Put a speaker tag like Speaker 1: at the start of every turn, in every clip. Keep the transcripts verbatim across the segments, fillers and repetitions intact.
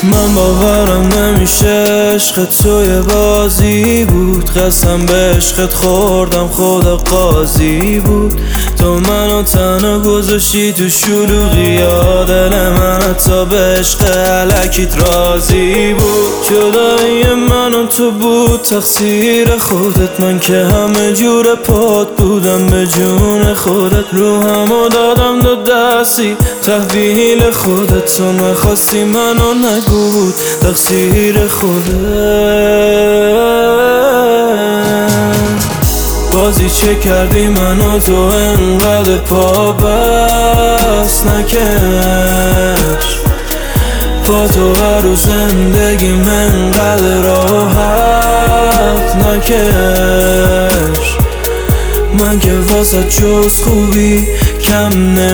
Speaker 1: من باورم نمیشه عشق توی بازی بود، قسم به عشقت خوردم خدا قاضی بود. تو منو تنها گذاشتی تو شلوغی ها، دل من حتی به عشق الکیت راضی بود. جدایی من و تو بود تقصیر خودت، من که همه جور پات بودم به جون خودت. روحمو دادم دو دستی تحویل خودت، تو نخواستی منو نگو بود تقصیر خودت. بازی چه کردی منو تو انقدر پا بس نکش، با تو هر روز زندگی من انقدر راحت نکش. من که واسه جز خوبی کم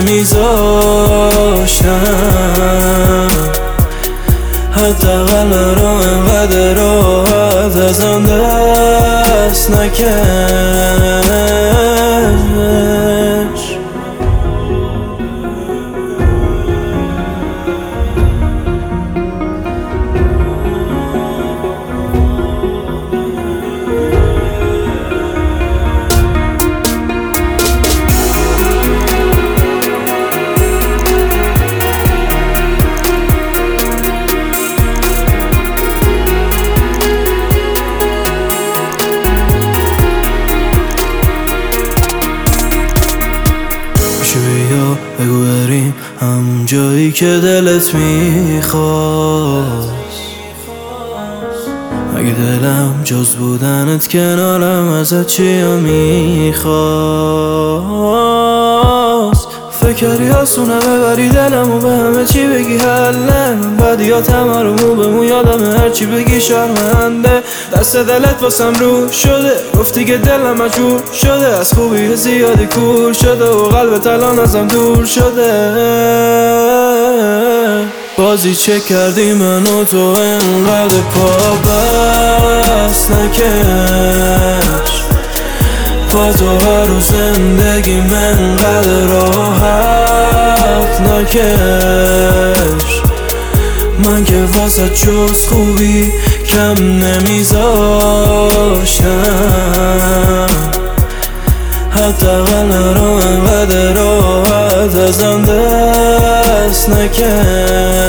Speaker 1: نمیذاشتم، حداقل مرا انقدر راحت از آن دست نکش. بیا بگو بریم همون جایی که دلت میخواست. اگه دلم جز بودنت کنارم ازت چیا میخواست. فکری آسونه ببری دلمو به همه چی بگی حله، من بدیاتم رو مو به مو یادم هرچی بگی شرمنده. دست دلت واسم رو شده، گفتی که دلم مجبور شده، از خوبی زیادی کور شده و قلبت الان ازم دور شده. بازی چه کردی منو تو انقدر پا بس نکش، با تو هر روز زندگی من انقدر راحت نکش. من که واسه جز خوبی کم نمیذاشتم، حداقل مرا انقدر راحت از آن دست نکش.